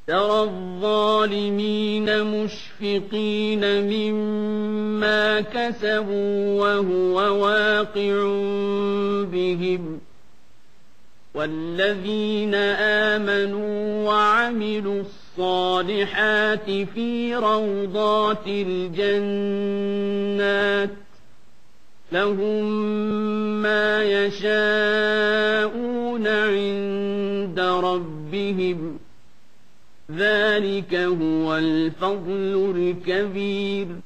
ترى الظالمين مشفقين مما كسبوا وهو واقع بهم والذين آمنوا وعملوا الصالحات في روضات الجنات لهم ما يشاءون عند ربهم ذلك هو الفضل الكبير